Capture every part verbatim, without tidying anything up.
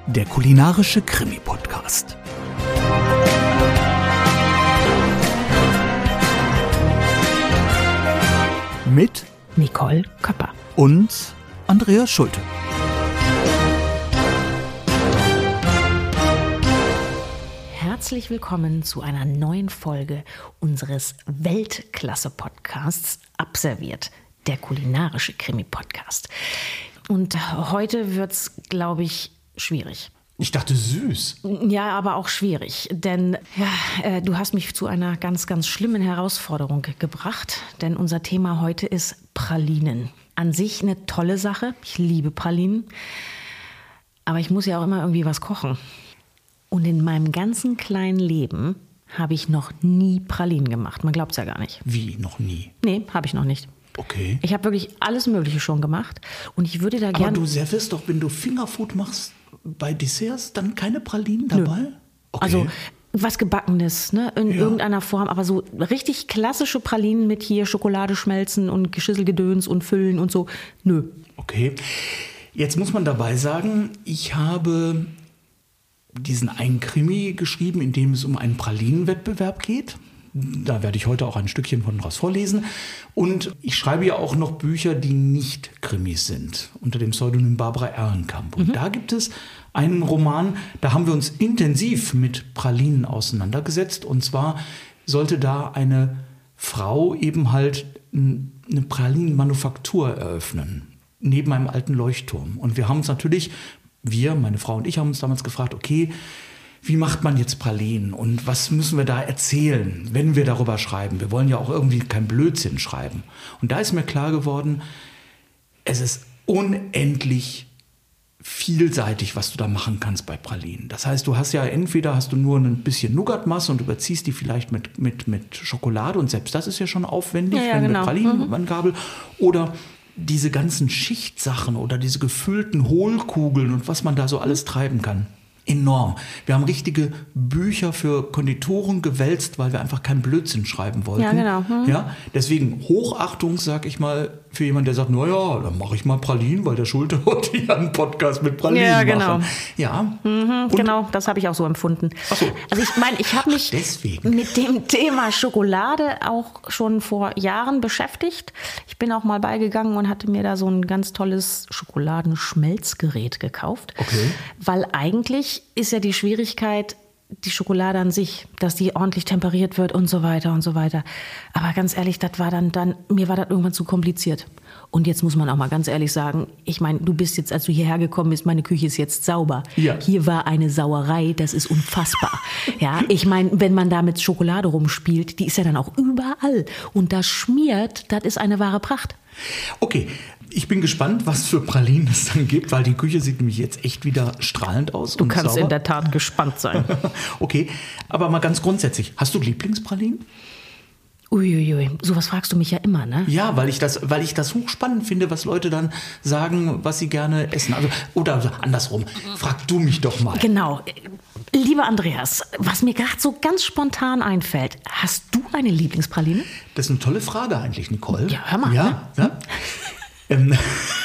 der kulinarische Krimi-Podcast. Mit Nicole Köpper und Andreas Schulte. Herzlich willkommen zu einer neuen Folge unseres Weltklasse-Podcasts Abserviert, der kulinarische Krimi-Podcast. Und heute wird's, glaube ich, schwierig. Ich dachte süß. Ja, aber auch schwierig, denn ja, äh, du hast mich zu einer ganz, ganz schlimmen Herausforderung gebracht, denn unser Thema heute ist Pralinen. An sich eine tolle Sache, ich liebe Pralinen, aber ich muss ja auch immer irgendwie was kochen. Und in meinem ganzen kleinen Leben habe ich noch nie Pralinen gemacht, man glaubt es ja gar nicht. Wie, noch nie? Nee, habe ich noch nicht. Okay. Ich habe wirklich alles Mögliche schon gemacht und ich würde da Aber gerne... du servierst doch, wenn du Fingerfood machst, bei Desserts dann keine Pralinen dabei? Nö. Okay. Also was Gebackenes, ne, in Ja. irgendeiner Form, aber so richtig klassische Pralinen mit hier Schokolade schmelzen und Geschisselgedöns und Füllen und so, nö. Okay. Jetzt muss man dabei sagen, ich habe diesen einen Krimi geschrieben, in dem es um einen Pralinenwettbewerb geht. Da werde ich heute auch ein Stückchen von draus vorlesen. Und ich schreibe ja auch noch Bücher, die nicht Krimis sind, unter dem Pseudonym Barbara Ehrenkamp. Und mhm. da gibt es einen Roman, da haben wir uns intensiv mit Pralinen auseinandergesetzt. Und zwar sollte da eine Frau eben halt eine Pralinenmanufaktur eröffnen, neben einem alten Leuchtturm. Und wir haben uns natürlich, wir, meine Frau und ich, haben uns damals gefragt, okay, wie macht man jetzt Pralinen und was müssen wir da erzählen, wenn wir darüber schreiben? Wir wollen ja auch irgendwie kein Blödsinn schreiben. Und da ist mir klar geworden, es ist unendlich vielseitig, was du da machen kannst bei Pralinen. Das heißt, du hast ja entweder hast du nur ein bisschen Nougatmasse und überziehst die vielleicht mit, mit, mit Schokolade und selbst das ist ja schon aufwendig, ja, ja, wenn genau. mit Pralinengabel mhm. oder diese ganzen Schichtsachen oder diese gefüllten Hohlkugeln und was man da so alles treiben kann. Enorm. Wir haben richtige Bücher für Konditoren gewälzt, weil wir einfach keinen Blödsinn schreiben wollten. Ja, genau. Hm. Ja, deswegen Hochachtung, sag ich mal, für jemanden, der sagt, naja, dann mache ich mal Pralinen, weil der Schulte wollte ja einen Podcast mit Pralinen ja, genau. machen. Ja, mhm, genau, das habe ich auch so empfunden. Ach so. Also ich meine, ich habe mich Deswegen. mit dem Thema Schokolade auch schon vor Jahren beschäftigt. Ich bin auch mal beigegangen und hatte mir da so ein ganz tolles Schokoladenschmelzgerät gekauft. Okay. Weil eigentlich ist ja die Schwierigkeit, die Schokolade an sich, dass die ordentlich temperiert wird und so weiter und so weiter. Aber ganz ehrlich, das war dann, dann, mir war das irgendwann zu kompliziert. Und jetzt muss man auch mal ganz ehrlich sagen, ich meine, du bist jetzt, als du hierher gekommen bist, meine Küche ist jetzt sauber. Ja. Hier war eine Sauerei, das ist unfassbar. Ja, ich meine, wenn man da mit Schokolade rumspielt, die ist ja dann auch überall. Und das schmiert, das ist eine wahre Pracht. Okay, ich bin gespannt, was für Pralinen es dann gibt, weil die Küche sieht nämlich jetzt echt wieder strahlend aus. Du und kannst sauber. in der Tat gespannt sein. Okay, aber mal ganz grundsätzlich, hast du Lieblingspralinen? Uiuiui, sowas fragst du mich ja immer, ne? Ja, weil ich das, weil ich das hochspannend finde, was Leute dann sagen, was sie gerne essen. Also, oder also andersrum, frag du mich doch mal. Genau. Lieber Andreas, was mir gerade so ganz spontan einfällt, hast du eine Lieblingspraline? Das ist eine tolle Frage eigentlich, Nicole. Ja, hör mal. Ja, ja. ähm,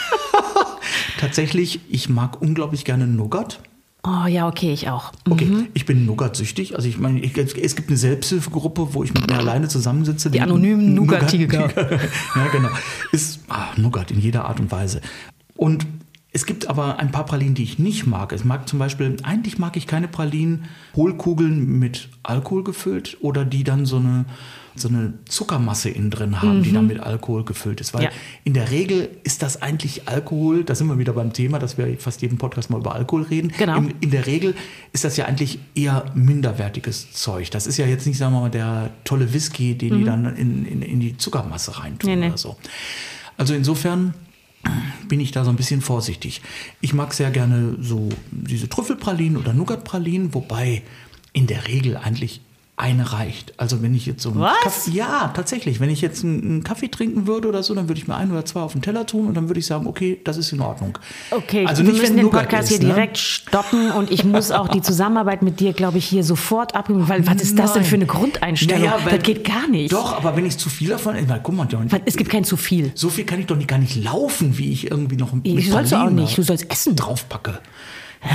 tatsächlich, ich mag unglaublich gerne Nougat. Oh ja, okay, ich auch. Okay, Mhm. ich bin Nougat-süchtig. Also ich meine, ich, es gibt eine Selbsthilfegruppe, wo ich mit mir alleine zusammensitze. Die anonymen Nougat-Tiger. Ja, genau. Ist ah, Nougat in jeder Art und Weise. Und es gibt aber ein paar Pralinen, die ich nicht mag. Ich mag zum Beispiel, eigentlich mag ich keine Pralinen, Hohlkugeln mit Alkohol gefüllt oder die dann so eine, so eine Zuckermasse innen drin haben, mhm. die dann mit Alkohol gefüllt ist. Weil ja. in der Regel ist das eigentlich Alkohol, da sind wir wieder beim Thema, dass wir fast jeden Podcast mal über Alkohol reden. Genau. In, in der Regel ist das ja eigentlich eher minderwertiges Zeug. Das ist ja jetzt nicht, sagen wir mal, der tolle Whisky, den mhm. die dann in, in, in die Zuckermasse reintun nee, nee. oder so. Also insofern bin ich da so ein bisschen vorsichtig. Ich mag sehr gerne so diese Trüffelpralinen oder Nougatpralinen, wobei in der Regel eigentlich eine reicht. Also wenn ich jetzt so einen Was? Kaffee, ja, tatsächlich, wenn ich jetzt einen, einen Kaffee trinken würde oder so, dann würde ich mir ein oder zwei auf den Teller tun und dann würde ich sagen, okay, das ist in Ordnung. Okay, also wir nicht, müssen wenn den Nougat Podcast ist, hier ne? direkt stoppen und ich muss auch die Zusammenarbeit mit dir, glaube ich, hier sofort abgeben, weil was ist das denn für eine Grundeinstellung? Naja, weil, das geht gar nicht. Doch, aber wenn ich zu viel davon, weil, guck mal, es gibt kein zu viel. So viel kann ich doch nicht, gar nicht laufen, wie ich irgendwie noch ein Ich sollst du auch nicht, du sollst essen. draufpacke. Ja, also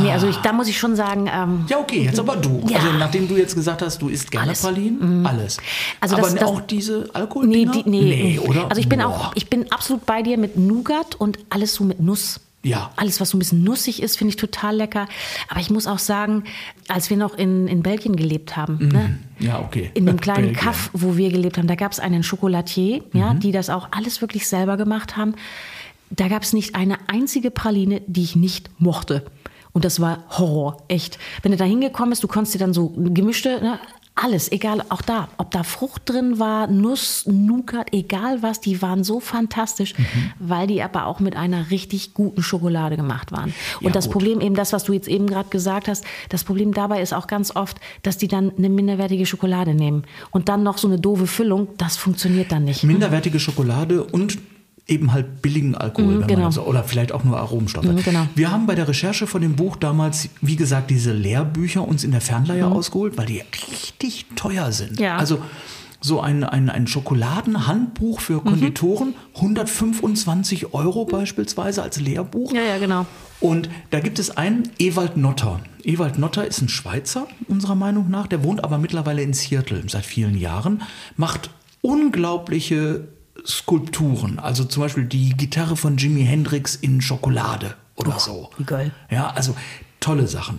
nee, also ich, da muss ich schon sagen... Ähm, ja, okay, jetzt aber du. Ja. Also nachdem du jetzt gesagt hast, du isst gerne Alles. Pralinen, mhm. alles. Also aber das, das, auch diese Alkohol? Nee, die, nee, nee, oder? Also ich bin Boah. auch, ich bin absolut bei dir mit Nougat und alles so mit Nuss. Ja. Alles, was so ein bisschen nussig ist, finde ich total lecker. Aber ich muss auch sagen, als wir noch in, in Belgien gelebt haben, mhm. ne? Ja, okay. In dem kleinen Belgien. Kaff, wo wir gelebt haben, da gab es einen Chocolatier, mhm. ja, die das auch alles wirklich selber gemacht haben. Da gab es nicht eine einzige Praline, die ich nicht mochte. Und das war Horror, echt. Wenn du da hingekommen bist, du konntest dir dann so gemischte... Ne? Alles, egal, auch da, ob da Frucht drin war, Nuss, Nougat, egal was, die waren so fantastisch, mhm. weil die aber auch mit einer richtig guten Schokolade gemacht waren. Und ja, das gut. Problem eben, das, was du jetzt eben gerade gesagt hast, das Problem dabei ist auch ganz oft, dass die dann eine minderwertige Schokolade nehmen und dann noch so eine doofe Füllung, das funktioniert dann nicht. Minderwertige Schokolade und eben halt billigen Alkohol, mhm, genau. so, oder vielleicht auch nur Aromenstoffe. Mhm, genau. Wir haben bei der Recherche von dem Buch damals, wie gesagt, diese Lehrbücher uns in der Fernleihe mhm. ausgeholt, weil die richtig teuer sind. Ja. Also so ein, ein, ein Schokoladenhandbuch für Konditoren, mhm. hundertfünfundzwanzig Euro beispielsweise als Lehrbuch. Ja, ja, genau. Und da gibt es einen, Ewald Notter. Ewald Notter ist ein Schweizer, unserer Meinung nach, der wohnt aber mittlerweile in Seattle seit vielen Jahren, macht unglaubliche Skulpturen, also zum Beispiel die Gitarre von Jimi Hendrix in Schokolade oder oh, so. Wie geil. Ja, also tolle Sachen.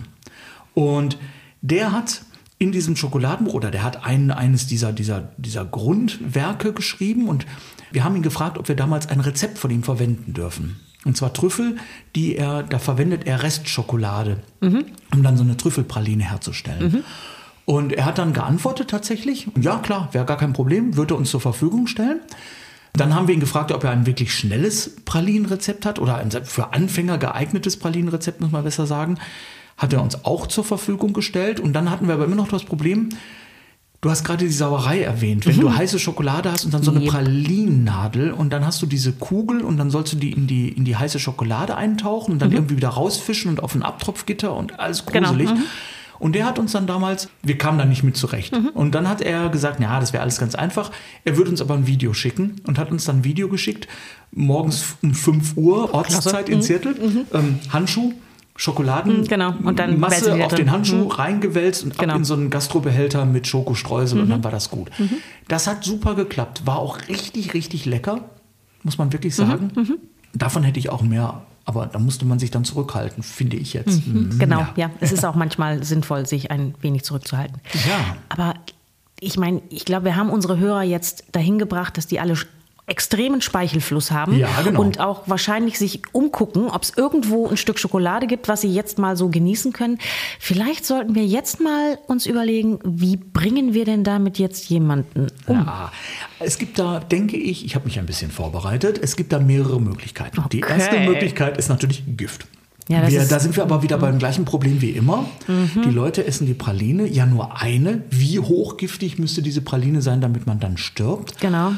Und der hat in diesem Schokoladenbuch, oder der hat ein, eines dieser, dieser, dieser Grundwerke geschrieben und wir haben ihn gefragt, ob wir damals ein Rezept von ihm verwenden dürfen. Und zwar Trüffel, die er, da verwendet er Restschokolade, mhm. um dann so eine Trüffelpraline herzustellen. Mhm. Und er hat dann geantwortet tatsächlich, ja klar, wäre gar kein Problem, würde er uns zur Verfügung stellen. Dann haben wir ihn gefragt, ob er ein wirklich schnelles Pralinenrezept hat oder ein für Anfänger geeignetes Pralinenrezept, muss man besser sagen. Hat er uns auch zur Verfügung gestellt. Und dann hatten wir aber immer noch das Problem, du hast gerade die Sauerei erwähnt. Wenn mhm. du heiße Schokolade hast und dann so eine yep. Pralinennadel und dann hast du diese Kugel und dann sollst du die in die, in die heiße Schokolade eintauchen und dann mhm. irgendwie wieder rausfischen und auf ein Abtropfgitter und alles gruselig. Genau. Mhm. Und der hat uns dann damals, wir kamen da nicht mit zurecht. Mhm. Und dann hat er gesagt, ja, das wäre alles ganz einfach. Er würde uns aber ein Video schicken und hat uns dann ein Video geschickt. Morgens um fünf Uhr, Ortszeit in Seattle. Mhm. Ähm, Handschuh, Schokoladen, genau. Und dann Masse auf den Handschuh mhm. reingewälzt und genau. ab in so einen Gastrobehälter mit Schokostreusel mhm. und dann war das gut. Mhm. Das hat super geklappt. War auch richtig, richtig lecker, muss man wirklich sagen. Mhm. Mhm. Davon hätte ich auch mehr. Aber da musste man sich dann zurückhalten, finde ich jetzt. Mhm, genau, ja. ja. Es ist auch manchmal sinnvoll, sich ein wenig zurückzuhalten. Ja. Aber ich meine, ich glaube, wir haben unsere Hörer jetzt dahin gebracht, dass die alle extremen Speichelfluss haben ja, genau. und auch wahrscheinlich sich umgucken, ob es irgendwo ein Stück Schokolade gibt, was sie jetzt mal so genießen können. Vielleicht sollten wir jetzt mal uns überlegen, wie bringen wir denn damit jetzt jemanden um? Ja, es gibt da, denke ich, ich habe mich ein bisschen vorbereitet, es gibt da mehrere Möglichkeiten. Okay. Die erste Möglichkeit ist natürlich Gift. Ja, das wir, ist, da sind wir aber wieder beim gleichen Problem wie immer. Mhm. Die Leute essen die Praline, ja nur eine. Wie hochgiftig müsste diese Praline sein, damit man dann stirbt? Genau.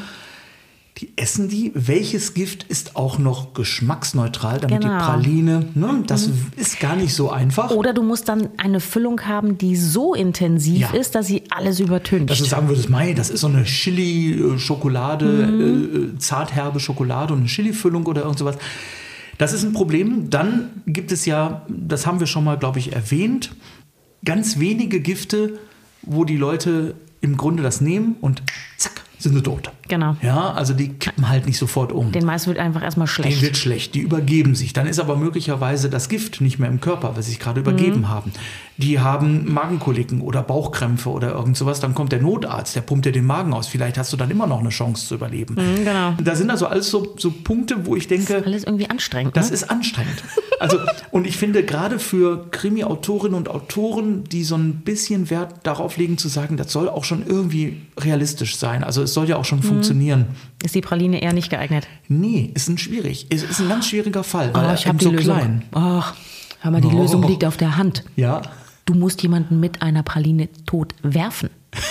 Die essen die. Welches Gift ist auch noch geschmacksneutral, damit genau. die Praline, ne, das mhm. ist gar nicht so einfach. Oder du musst dann eine Füllung haben, die so intensiv ja. ist, dass sie alles übertüncht. Dass du sagen würdest, mei, das ist so eine Chili-Schokolade, mhm. äh, zartherbe Schokolade und eine Chili-Füllung oder irgend sowas. Das ist ein Problem. Dann gibt es ja, das haben wir schon mal, glaube ich, erwähnt, ganz wenige Gifte, wo die Leute im Grunde das nehmen und zack, sind sie tot. Genau. Ja, also die kippen halt nicht sofort um. Den meisten wird einfach erstmal schlecht. Denen wird schlecht, die übergeben sich. Dann ist aber möglicherweise das Gift nicht mehr im Körper, weil sie sich gerade übergeben mhm. haben. Die haben Magenkoliken oder Bauchkrämpfe oder irgend sowas. Dann kommt der Notarzt, der pumpt dir den Magen aus. Vielleicht hast du dann immer noch eine Chance zu überleben. Mhm, genau. Da sind also alles so, so Punkte, wo ich denke... Das ist alles irgendwie anstrengend. Das ne? ist anstrengend. Also, und ich finde gerade für Krimi-Autorinnen und Autoren, die so ein bisschen Wert darauf legen zu sagen, das soll auch schon irgendwie realistisch sein. Also es soll ja auch schon mhm. funktionieren. Ist die Praline eher nicht geeignet? Nee, ist ein schwierig. Es ist ein ganz schwieriger Fall, weil oh, er ich habe so die Lösung. klein. Ach, hör mal, die oh. Lösung liegt auf der Hand. Ja. Du musst jemanden mit einer Praline tot werfen.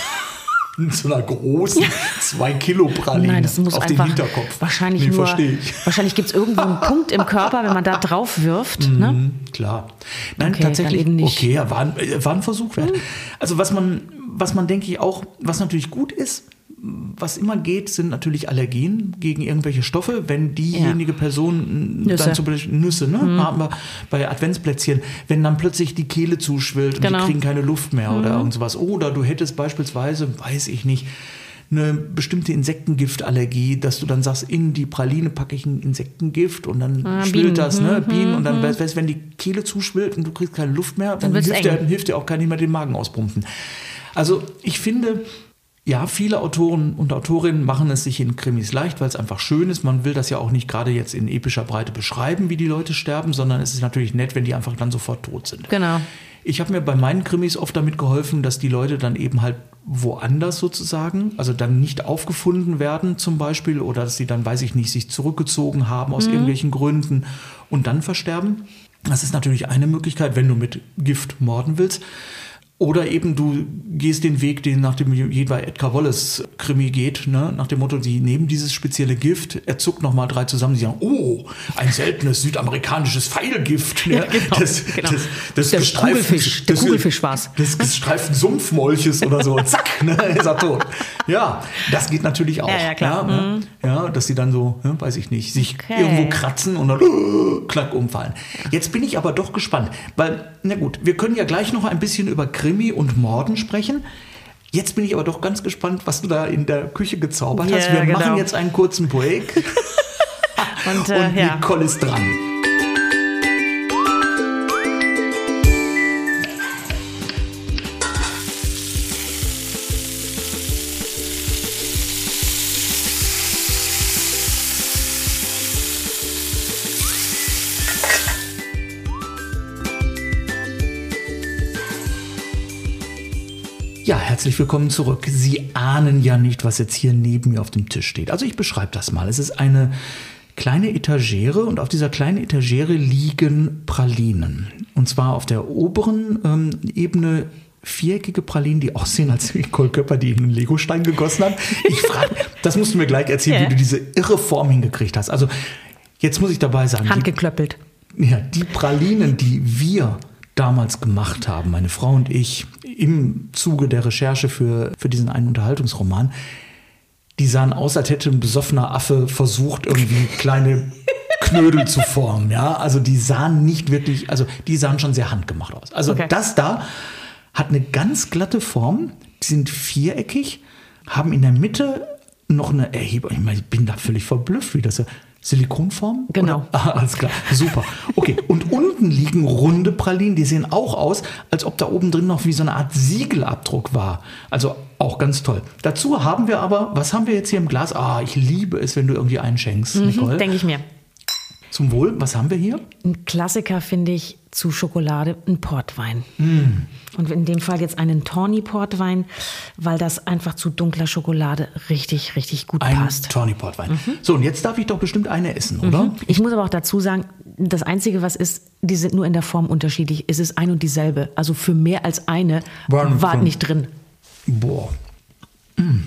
In so einer großen zwei Kilo Praline Nein, das muss auf einfach den Hinterkopf. Wahrscheinlich nee, nur. Verstehe ich. Wahrscheinlich gibt es irgendwo einen Punkt im Körper, wenn man da drauf wirft. Mhm, ne? Klar. Nein, okay, tatsächlich. Eben nicht. Okay, war ein, war ein Versuch wert. Mhm. Also was man, was man denke ich auch, was natürlich gut ist, was immer geht, sind natürlich Allergien gegen irgendwelche Stoffe. Wenn diejenige ja. Person Nüsse. dann zum Beispiel Nüsse, ne, mhm. haben wir bei Adventsplätzchen, wenn dann plötzlich die Kehle zuschwillt und genau. die kriegen keine Luft mehr mhm. oder irgend sowas. Oder du hättest beispielsweise, weiß ich nicht, eine bestimmte Insektengiftallergie, dass du dann sagst, in die Praline packe ich ein Insektengift und dann ah, schwillt Bienen. das, ne, mhm. Bienen und dann, weißt du, wenn die Kehle zuschwillt und du kriegst keine Luft mehr, dann, dann hilft, dir, hilft dir auch gar nicht mehr den Magen auspumpen. Also ich finde, ja, viele Autoren und Autorinnen machen es sich in Krimis leicht, weil es einfach schön ist. Man will das ja auch nicht gerade jetzt in epischer Breite beschreiben, wie die Leute sterben, sondern es ist natürlich nett, wenn die einfach dann sofort tot sind. Genau. Ich habe mir bei meinen Krimis oft damit geholfen, dass die Leute dann eben halt woanders sozusagen, also dann nicht aufgefunden werden zum Beispiel oder dass sie dann, weiß ich nicht, sich zurückgezogen haben aus mhm. irgendwelchen Gründen und dann versterben. Das ist natürlich eine Möglichkeit, wenn du mit Gift morden willst. Oder eben du gehst den Weg, den nach dem bei Edgar Wallace Krimi geht, ne? Nach dem Motto, die nehmen dieses spezielle Gift, er zuckt nochmal drei zusammen, die sagen, oh, ein seltenes südamerikanisches Pfeilgift. Ne? Ja, genau, das, genau. Das, das der Kugelfisch, der Kugelfisch war's. Des gestreiften Sumpfmolches oder so, zack, ne, ist er tot. Ja, das geht natürlich auch. Ja, ja, klar. Ja, mhm. ja, dass sie dann so, ne, weiß ich nicht, sich okay. irgendwo kratzen und dann uh, klack umfallen. Jetzt bin ich aber doch gespannt, weil, na gut, wir können ja gleich noch ein bisschen über Krimi und Morden sprechen. Jetzt bin ich aber doch ganz gespannt, was du da in der Küche gezaubert yeah, hast. Wir genau. machen jetzt einen kurzen Break. und, äh, und ja. Nicole ist dran. Ja, herzlich willkommen zurück. Sie ahnen ja nicht, was jetzt hier neben mir auf dem Tisch steht. Also ich beschreibe das mal. Es ist eine kleine Etagere und auf dieser kleinen Etagere liegen Pralinen. Und zwar auf der oberen ähm, Ebene viereckige Pralinen, die aussehen, als Nicole Köpper, die in einen Legostein gegossen hat. Ich frage, das musst du mir gleich erzählen, yeah. wie du diese irre Form hingekriegt hast. Also jetzt muss ich dabei sagen. Handgeklöppelt. Die, ja, die Pralinen, die wir damals gemacht haben, meine Frau und ich, im Zuge der Recherche für, für diesen einen Unterhaltungsroman, die sahen aus, als hätte ein besoffener Affe versucht, irgendwie kleine Knödel zu formen. Ja? Also die sahen nicht wirklich, also die sahen schon sehr handgemacht aus. Also okay. das da hat eine ganz glatte Form, die sind viereckig, haben in der Mitte noch eine Erhebung. Ich meine, ich bin da völlig verblüfft, wie das ist. Silikonform? Genau. Ah, alles klar, super. Okay, und unten liegen runde Pralinen, die sehen auch aus, als ob da oben drin noch wie so eine Art Siegelabdruck war. Also auch ganz toll. Dazu haben wir aber, was haben wir jetzt hier im Glas? Ah, ich liebe es, wenn du irgendwie einschenkst, mhm, Nicole. Denke ich mir. Zum Wohl, was haben wir hier? Ein Klassiker finde ich zu Schokolade, ein Portwein. Mm. Und in dem Fall jetzt einen Tawny-Portwein, weil das einfach zu dunkler Schokolade richtig, richtig gut ein passt. Ein Tawny-Portwein. Mhm. So, und jetzt darf ich doch bestimmt eine essen, oder? Mhm. Ich muss aber auch dazu sagen, das Einzige, was ist, die sind nur in der Form unterschiedlich. Es ist ein und dieselbe. Also für mehr als eine war, war nicht drin. Boah. Mm.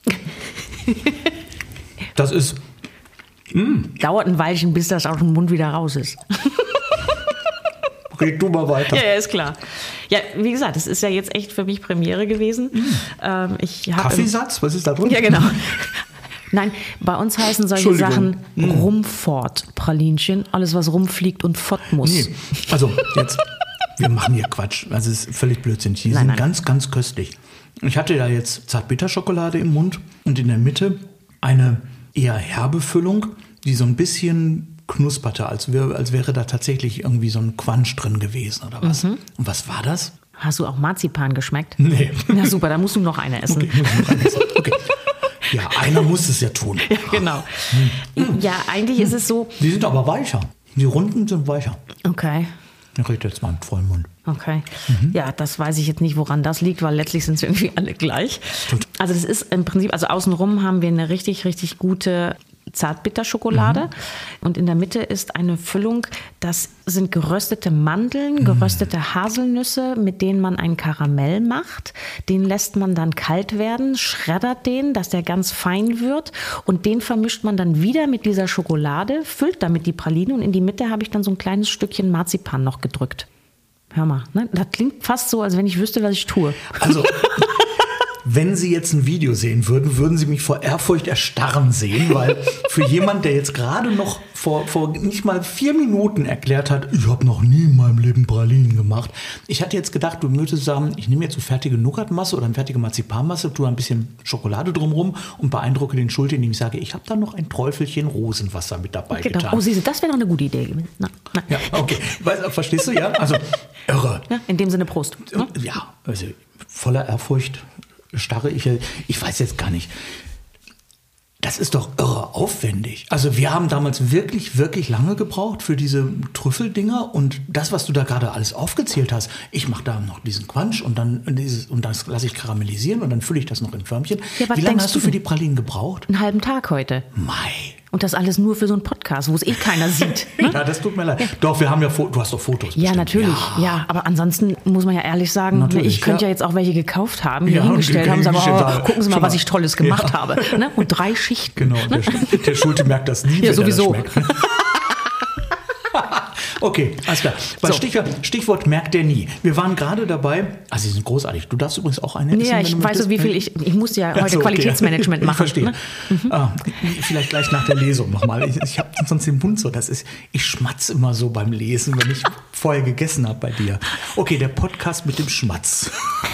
Das ist... Mm. Dauert ein Weilchen, bis das aus dem Mund wieder raus ist. Red du mal weiter. Ja, ja, ist klar. Ja, wie gesagt, es ist ja jetzt echt für mich Premiere gewesen. Mm. Ähm, ich Kaffeesatz? Was ist da drin? Ja, genau. Nein, bei uns heißen solche Sachen mm. Rumfort-Pralinchen. Alles, was rumfliegt und fort muss. Nee, also jetzt, wir machen hier Quatsch. Also es ist völlig Blödsinn. Die nein, sind nein. ganz, ganz köstlich. Ich hatte ja jetzt Zartbitterschokolade im Mund und in der Mitte eine eher herbe Füllung, die so ein bisschen knusperte, als, wär, als wäre da tatsächlich irgendwie so ein Quansch drin gewesen oder was. Mhm. Und was war das? Hast du auch Marzipan geschmeckt? Nee. Na super, dann musst du noch eine essen. Okay, muss ich noch eine essen. Okay. Ja, einer muss es ja tun. Ja, genau. Hm. Ja, eigentlich ist es so... Die sind aber weicher. Die runden sind weicher. Okay. Ich rede jetzt mal mit vollem Mund. Okay. Mhm. Ja, das weiß ich jetzt nicht, woran das liegt, weil letztlich sind sie irgendwie alle gleich. Gut. Also das ist im Prinzip, also außenrum haben wir eine richtig, richtig gute Zartbitterschokolade. Mhm. Und in der Mitte ist eine Füllung, das sind geröstete Mandeln, geröstete Haselnüsse, mit denen man ein Karamell macht. Den lässt man dann kalt werden, schreddert den, dass der ganz fein wird. Und den vermischt man dann wieder mit dieser Schokolade, füllt damit die Praline und in die Mitte habe ich dann so ein kleines Stückchen Marzipan noch gedrückt. Hör mal, ne? Das klingt fast so, als wenn ich wüsste, was ich tue. Also... Wenn Sie jetzt ein Video sehen würden, würden Sie mich vor Ehrfurcht erstarren sehen, weil für jemand, der jetzt gerade noch vor, vor nicht mal vier Minuten erklärt hat, ich habe noch nie in meinem Leben Pralinen gemacht. Ich hatte jetzt gedacht, du würdest sagen, ich nehme jetzt so fertige Nougatmasse oder eine fertige Marzipanmasse, tue ein bisschen Schokolade drumherum und beeindrucke den Schuld, indem ich sage, ich habe da noch ein Träufelchen Rosenwasser mit dabei genau. getan. Oh, siehst du, das wäre doch eine gute Idee. Na, na. Ja, okay. Weißt, verstehst du, ja? Also, irre. Ja, in dem Sinne Prost. Ne? Ja, also voller Ehrfurcht starre ich. Ich weiß jetzt gar nicht. Das ist doch irre aufwendig. Also wir haben damals wirklich, wirklich lange gebraucht für diese Trüffeldinger und das, was du da gerade alles aufgezählt hast. Ich mache da noch diesen Quatsch und dann dieses, und das lasse ich karamellisieren und dann fülle ich das noch in Förmchen. Ja, wie lange hast du für die Pralinen gebraucht? Einen halben Tag heute. Mai. Und das alles nur für so einen Podcast, wo es eh keiner sieht. Ne? Ja, das tut mir leid. Ja. Doch, wir haben ja, du hast doch Fotos. Ja, bestimmt. Natürlich. Ja. ja, aber ansonsten muss man ja ehrlich sagen, natürlich, ich könnte ja. ja jetzt auch welche gekauft haben, hier ja, hingestellt haben, sagen, oh, gucken Sie mal, was ich Tolles gemacht ja. habe. Ne? Und drei Schichten. Genau, ne? der, der Schulte merkt das nie, ja, sowieso. Das schmeckt. Okay, alles klar. So. Stichwort, Stichwort merkt der nie. Wir waren gerade dabei, also sie sind großartig. Du darfst übrigens auch eine essen. Ja, ich weiß so, wie viel ich, ich muss ja heute so, okay. Qualitätsmanagement machen. Ich verstehe. Ne? Mhm. Ah, vielleicht gleich nach der Lesung nochmal. Ich, ich habe sonst den Mund so, das ist, ich schmatze immer so beim Lesen, wenn ich vorher gegessen habe bei dir. Okay, der Podcast mit dem Schmatz.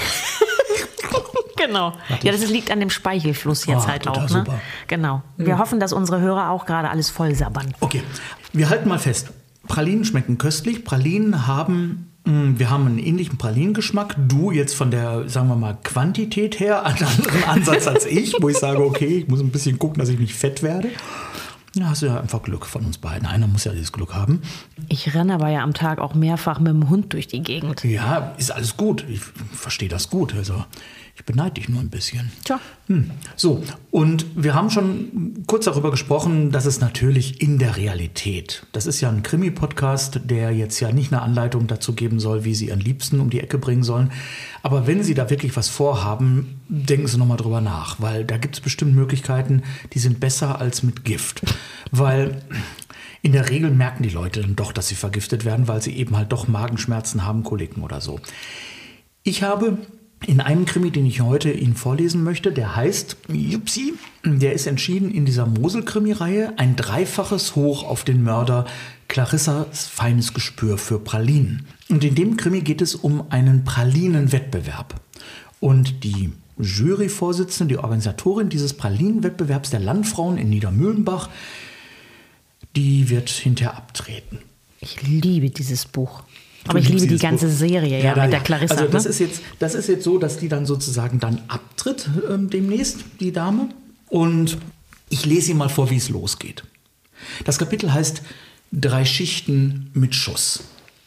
Genau. Ja, das liegt an dem Speichelfluss jetzt oh, halt auch. Ne? Super. Genau. Wir mhm. hoffen, dass unsere Hörer auch gerade alles voll sabbern. Okay, wir halten mal fest. Pralinen schmecken köstlich. Pralinen haben, mh, wir haben einen ähnlichen Pralinengeschmack. Du jetzt von der, sagen wir mal, Quantität her, einen anderen Ansatz als ich, wo ich sage, okay, ich muss ein bisschen gucken, dass ich nicht fett werde. Da hast du ja einfach Glück von uns beiden. Einer muss ja dieses Glück haben. Ich renne aber ja am Tag auch mehrfach mit dem Hund durch die Gegend. Ja, ist alles gut. Ich verstehe das gut. Also ich beneide dich nur ein bisschen. Tja. Hm. So, und wir haben schon kurz darüber gesprochen, dass es natürlich in der Realität, das ist ja ein Krimi-Podcast, der jetzt ja nicht eine Anleitung dazu geben soll, wie Sie Ihren Liebsten um die Ecke bringen sollen. Aber wenn Sie da wirklich was vorhaben, denken Sie nochmal drüber nach, weil da gibt es bestimmt Möglichkeiten, die sind besser als mit Gift. Weil in der Regel merken die Leute dann doch, dass sie vergiftet werden, weil sie eben halt doch Magenschmerzen haben, Koliken oder so. Ich habe in einem Krimi, den ich heute Ihnen vorlesen möchte, der heißt Jupsi, der ist entschieden in dieser Mosel-Krimi-Reihe, ein dreifaches Hoch auf den Mörder, Clarissas feines Gespür für Pralinen. Und in dem Krimi geht es um einen Pralinenwettbewerb. Und die Juryvorsitzende, die Organisatorin dieses Pralinenwettbewerbs der Landfrauen in Niedermühlenbach, die wird hinterher abtreten. Ich liebe dieses Buch. Aber ich liebe die ganze Serie, ja, ja mit der Clarissa. Also das, ne? ist jetzt, das ist jetzt so, dass die dann sozusagen dann abtritt ähm, demnächst, die Dame. Und ich lese Ihnen mal vor, wie es losgeht. Das Kapitel heißt Drei Schichten mit Schuss.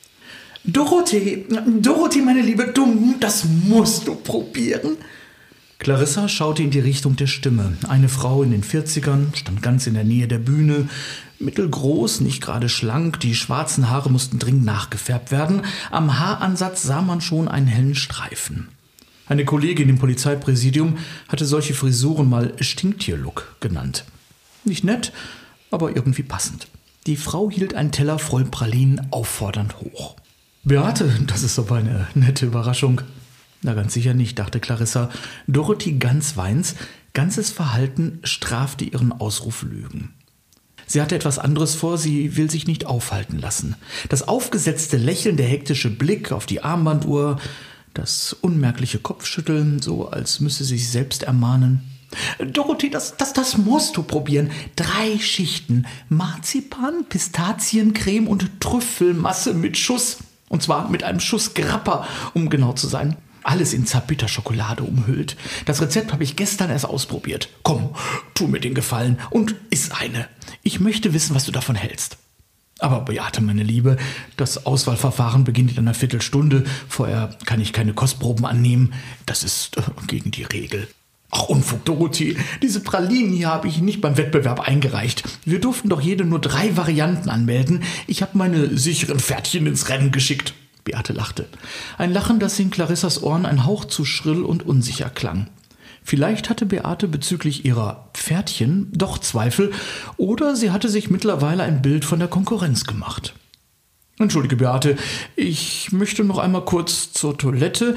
Dorothee, Dorothee, meine Liebe, du, das musst du probieren. Clarissa schaute in die Richtung der Stimme. Eine Frau in den vierzigern, stand ganz in der Nähe der Bühne, mittelgroß, nicht gerade schlank, die schwarzen Haare mussten dringend nachgefärbt werden. Am Haaransatz sah man schon einen hellen Streifen. Eine Kollegin im Polizeipräsidium hatte solche Frisuren mal Stinktier-Look genannt. Nicht nett, aber irgendwie passend. Die Frau hielt einen Teller voll Pralinen auffordernd hoch. Beate, das ist aber eine nette Überraschung. Na, ganz sicher nicht, dachte Clarissa. Dorothee Gansweins ganzes Verhalten strafte ihren Ausruf Lügen. Sie hatte etwas anderes vor, sie will sich nicht aufhalten lassen. Das aufgesetzte Lächeln, der hektische Blick auf die Armbanduhr, das unmerkliche Kopfschütteln, so als müsse sie sich selbst ermahnen. Dorothee, das, das, das musst du probieren. Drei Schichten Marzipan, Pistaziencreme und Trüffelmasse mit Schuss. Und zwar mit einem Schuss Grappa, um genau zu sein. Alles in Zartbitterschokolade umhüllt. Das Rezept habe ich gestern erst ausprobiert. Komm, tu mir den Gefallen und iss eine. Ich möchte wissen, was du davon hältst. Aber Beate, meine Liebe, das Auswahlverfahren beginnt in einer Viertelstunde. Vorher kann ich keine Kostproben annehmen. Das ist äh, gegen die Regel. Ach, Unfug, Dorothee. Diese Pralinen hier habe ich nicht beim Wettbewerb eingereicht. Wir durften doch jede nur drei Varianten anmelden. Ich habe meine sicheren Pferdchen ins Rennen geschickt. Beate lachte. Ein Lachen, das in Clarissas Ohren ein Hauch zu schrill und unsicher klang. Vielleicht hatte Beate bezüglich ihrer Pferdchen doch Zweifel oder sie hatte sich mittlerweile ein Bild von der Konkurrenz gemacht. Entschuldige, Beate, ich möchte noch einmal kurz zur Toilette.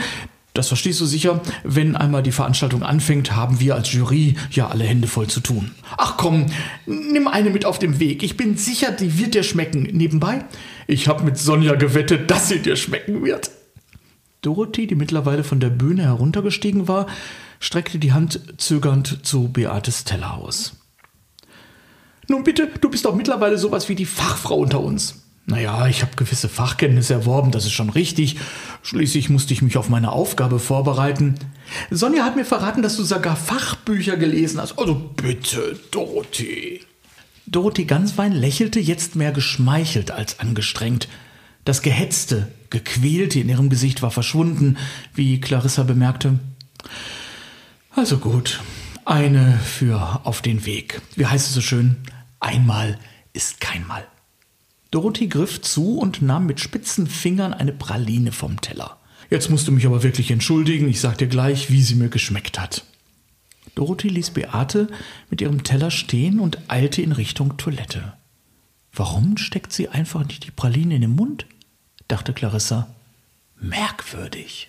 Das verstehst du sicher. Wenn einmal die Veranstaltung anfängt, haben wir als Jury ja alle Hände voll zu tun. Ach komm, nimm eine mit auf den Weg. Ich bin sicher, die wird dir schmecken. Nebenbei, ich habe mit Sonja gewettet, dass sie dir schmecken wird. Dorothee, die mittlerweile von der Bühne heruntergestiegen war, streckte die Hand zögernd zu Beates Teller aus. Nun bitte, du bist doch mittlerweile sowas wie die Fachfrau unter uns. Naja, ich habe gewisse Fachkenntnisse erworben, das ist schon richtig. Schließlich musste ich mich auf meine Aufgabe vorbereiten. Sonja hat mir verraten, dass du sogar Fachbücher gelesen hast. Also bitte, Dorothee. Dorothee Ganswein lächelte, jetzt mehr geschmeichelt als angestrengt. Das Gehetzte, Gequälte in ihrem Gesicht war verschwunden, wie Clarissa bemerkte. Also gut, eine für auf den Weg. Wie heißt es so schön? Einmal ist kein Mal. Dorothee griff zu und nahm mit spitzen Fingern eine Praline vom Teller. Jetzt musst du mich aber wirklich entschuldigen, ich sag dir gleich, wie sie mir geschmeckt hat. Dorothee ließ Beate mit ihrem Teller stehen und eilte in Richtung Toilette. Warum steckt sie einfach nicht die Praline in den Mund? Dachte Clarissa. Merkwürdig.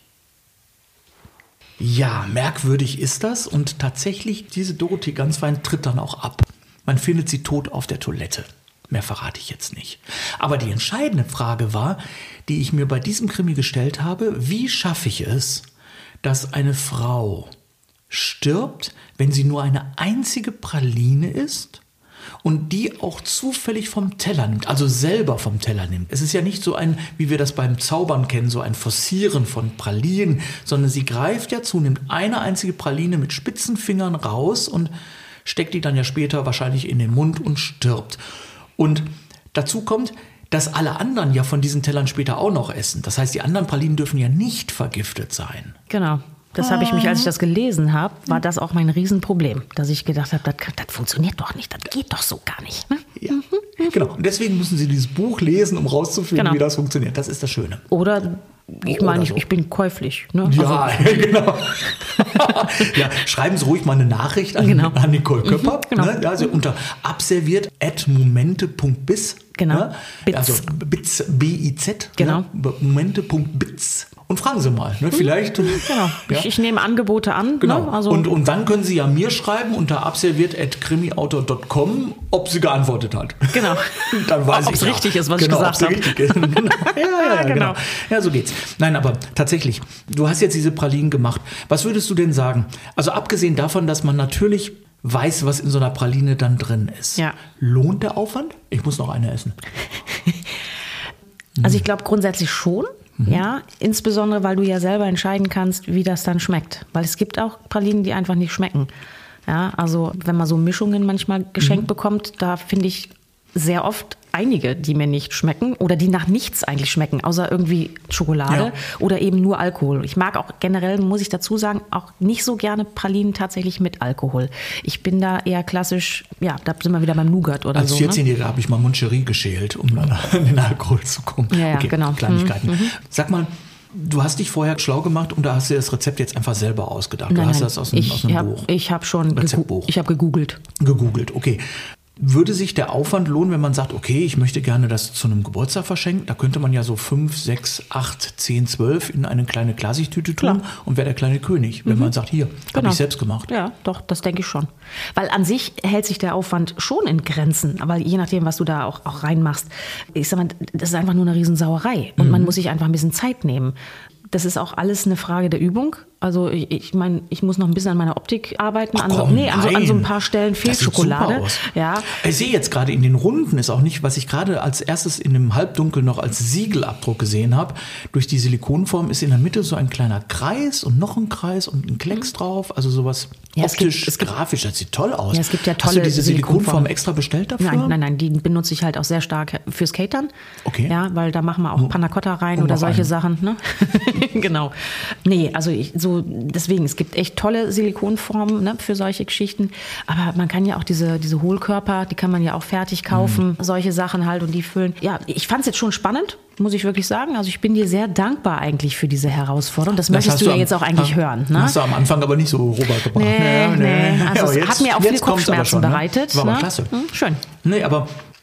Ja, merkwürdig ist das und tatsächlich, diese Dorothee Ganswein tritt dann auch ab. Man findet sie tot auf der Toilette. Mehr verrate ich jetzt nicht. Aber die entscheidende Frage war, die ich mir bei diesem Krimi gestellt habe, wie schaffe ich es, dass eine Frau stirbt, wenn sie nur eine einzige Praline isst und die auch zufällig vom Teller nimmt, also selber vom Teller nimmt. Es ist ja nicht so ein, wie wir das beim Zaubern kennen, so ein Forcieren von Pralinen, sondern sie greift ja zu, nimmt eine einzige Praline mit spitzen Fingern raus und steckt die dann ja später wahrscheinlich in den Mund und stirbt. Und dazu kommt, dass alle anderen ja von diesen Tellern später auch noch essen. Das heißt, die anderen Pralinen dürfen ja nicht vergiftet sein. Genau. Das habe ich mich, als ich das gelesen habe, war das auch mein Riesenproblem, dass ich gedacht habe, das, das funktioniert doch nicht, das geht doch so gar nicht. Ne? Ja, genau. Und deswegen müssen Sie dieses Buch lesen, um rauszufinden, genau, wie das funktioniert. Das ist das Schöne. Oder ich Oder meine, so. ich, ich bin käuflich. Ne? Ja, also, genau. Ja, schreiben Sie ruhig mal eine Nachricht an, genau. an Nicole Köpper. Mhm, genau. Ne? Ja, also unter abserviert at momente punkt biz. Genau. Ne? Biz. Also Biz, B I Z. Genau. Ne? momente punkt biz. Und fragen Sie mal, ne? Vielleicht. Genau. Ja. Ich, ich nehme Angebote an. Genau. Ne? Also und, und dann können Sie ja mir schreiben unter abserviert at krimiautor punkt com, ob sie geantwortet hat. Genau. Dann weiß ob es ich richtig ist, was genau, ich gesagt habe. Richtig ist. Genau. Ja, ja, ja, genau. genau. Ja, so geht's. Nein, aber tatsächlich, du hast jetzt diese Pralinen gemacht. Was würdest du denn sagen? Also abgesehen davon, dass man natürlich weiß, was in so einer Praline dann drin ist. Ja. Lohnt der Aufwand? Ich muss noch eine essen. Also ich glaube grundsätzlich schon. Ja, insbesondere, weil du ja selber entscheiden kannst, wie das dann schmeckt. Weil es gibt auch Pralinen, die einfach nicht schmecken. Ja, also wenn man so Mischungen manchmal geschenkt mhm. bekommt, da finde ich sehr oft einige, die mir nicht schmecken oder die nach nichts eigentlich schmecken, außer irgendwie Schokolade ja. oder eben nur Alkohol. Ich mag auch generell, muss ich dazu sagen, auch nicht so gerne Pralinen tatsächlich mit Alkohol. Ich bin da eher klassisch, ja, da sind wir wieder beim Nougat oder Als so. Als vierzehnjährige ne? habe ich mal Moncherie geschält, um an den Alkohol zu kommen. Ja, ja okay, genau. Kleinigkeiten. Mhm. Sag mal, du hast dich vorher schlau gemacht und da hast du das Rezept jetzt einfach selber ausgedacht. Nein, du hast nein, das aus, einem, ich aus einem hab, Buch. Ich habe schon Rezeptbuch. Gegu- ich hab gegoogelt. Gegoogelt, okay. Würde sich der Aufwand lohnen, wenn man sagt, okay, ich möchte gerne das zu einem Geburtstag verschenken? Da könnte man ja so fünf, sechs, acht, zehn, zwölf in eine kleine Klarsichttüte tun Klar. und wäre der kleine König, wenn mhm. man sagt, hier, genau. habe ich selbst gemacht. Ja, doch, das denke ich schon. Weil an sich hält sich der Aufwand schon in Grenzen, aber je nachdem, was du da auch, auch reinmachst, ich sag mal, das ist einfach nur eine Riesensauerei und mhm. man muss sich einfach ein bisschen Zeit nehmen. Das ist auch alles eine Frage der Übung. Also ich, ich meine, ich muss noch ein bisschen an meiner Optik arbeiten. Ach, an, so, komm, nee, an, so, an so ein paar Stellen fehlt Schokolade. Ja. Ich sehe jetzt gerade in den Runden ist auch nicht, was ich gerade als erstes in dem Halbdunkel noch als Siegelabdruck gesehen habe. Durch die Silikonform ist in der Mitte so ein kleiner Kreis und noch ein Kreis und ein Klecks drauf. Also sowas ja, optisch, es gibt, es gibt, grafisch. Das sieht toll aus. Ja, es gibt ja tolle Hast du diese Silikonform Silikonform extra bestellt dafür? Nein, nein, nein. Die benutze ich halt auch sehr stark fürs Catern. Okay. Ja, weil da machen wir auch Panna Cotta rein und oder solche einen. Sachen. Ne? Genau. Nee, also ich, so deswegen, es gibt echt tolle Silikonformen, ne, für solche Geschichten. Aber man kann ja auch diese, diese Hohlkörper, die kann man ja auch fertig kaufen, mhm. solche Sachen halt und die füllen. Ja, ich fand es jetzt schon spannend, muss ich wirklich sagen. Also ich bin dir sehr dankbar eigentlich für diese Herausforderung. Das, das möchtest du ja am, jetzt auch eigentlich ha, hören. Ne? Hast du am Anfang aber nicht so rübergebracht. Nee, nee, nee. Also ja, es jetzt, hat mir auch viel Kopfschmerzen schon, bereitet. Ne? War ne? aber klasse. Hm, schön. Nee, aber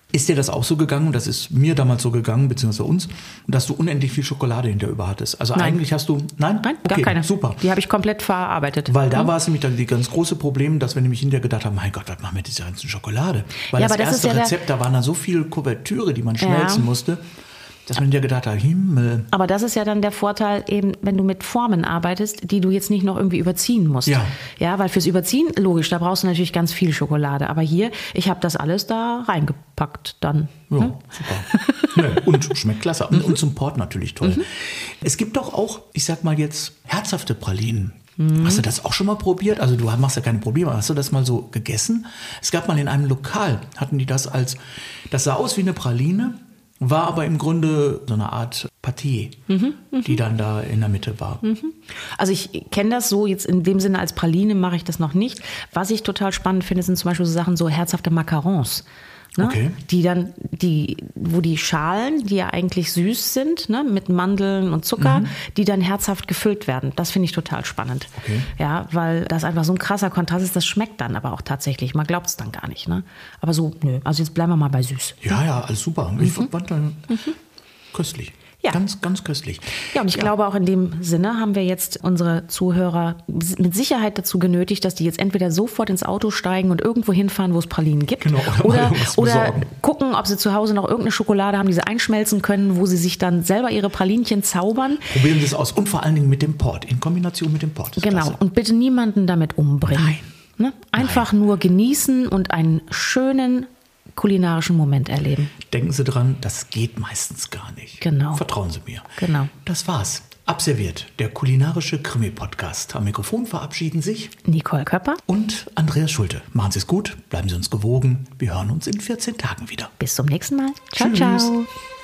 Ist dir das auch so gegangen, und das ist mir damals so gegangen, beziehungsweise uns, dass du unendlich viel Schokolade hinterher über hattest? Also Nein. eigentlich hast du, nein? Nein, okay, gar keine. Super. Die habe ich komplett verarbeitet. Weil da Mhm. war es nämlich dann die ganz große Problem, dass wir nämlich hinterher gedacht haben, mein Gott, was machen wir mit dieser ganzen Schokolade? Weil Ja, das aber das ist erste ja der- Rezept, da waren dann so viel Kuvertüre, die man schmelzen Ja. musste, dass man hinterher gedacht hat, Himmel. Aber das ist ja dann der Vorteil, eben, wenn du mit Formen arbeitest, die du jetzt nicht noch irgendwie überziehen musst. Ja. Ja, weil fürs Überziehen, logisch, da brauchst du natürlich ganz viel Schokolade. Aber hier, ich habe das alles da reingepackt dann. Ja, Ne? super. Ja, und schmeckt klasse. Und, und zum Port natürlich toll. Es gibt doch auch, ich sag mal jetzt, herzhafte Pralinen. Hast du das auch schon mal probiert? Also du machst ja keine Probleme, hast du das mal so gegessen? Es gab mal in einem Lokal, hatten die das als, das sah aus wie eine Praline, war aber im Grunde so eine Art Pâté, die dann da in der Mitte war. Also ich kenne das so, jetzt in dem Sinne als Praline mache ich das noch nicht. Was ich total spannend finde, sind zum Beispiel so Sachen, so herzhafte Macarons. Ne? Okay. Die dann, die, wo die Schalen, die ja eigentlich süß sind, ne, mit Mandeln und Zucker, die dann herzhaft gefüllt werden. Das finde ich total spannend. Okay. Ja, weil das einfach so ein krasser Kontrast ist, das schmeckt dann aber auch tatsächlich. Man glaubt es dann gar nicht. Ne? Aber so, nö, also jetzt bleiben wir mal bei süß. Ja, ja, alles super. Ich fand dann köstlich. Ja. Ganz, ganz köstlich. Ja, und ich glaube auch in dem Sinne haben wir jetzt unsere Zuhörer mit Sicherheit dazu genötigt, dass die jetzt entweder sofort ins Auto steigen und irgendwo hinfahren, wo es Pralinen gibt. Genau, oder mal oder irgendwas oder besorgen. gucken, ob sie zu Hause noch irgendeine Schokolade haben, die sie einschmelzen können, wo sie sich dann selber ihre Pralinchen zaubern. Probieren Sie es aus. Und vor allen Dingen mit dem Port, in Kombination mit dem Port. Das ist Genau. klasse. Und bitte niemanden damit umbringen. Nein. Ne? Einfach nur genießen und einen schönen kulinarischen Moment erleben. Denken Sie dran, das geht meistens gar nicht. Genau. Vertrauen Sie mir. Genau. Das war's. Abserviert, der kulinarische Krimi-Podcast. Am Mikrofon verabschieden sich Nicole Köpper. und Andreas Schulte. Machen Sie es gut, bleiben Sie uns gewogen. Wir hören uns in vierzehn Tagen wieder. Bis zum nächsten Mal. Ciao, Tschüss. ciao.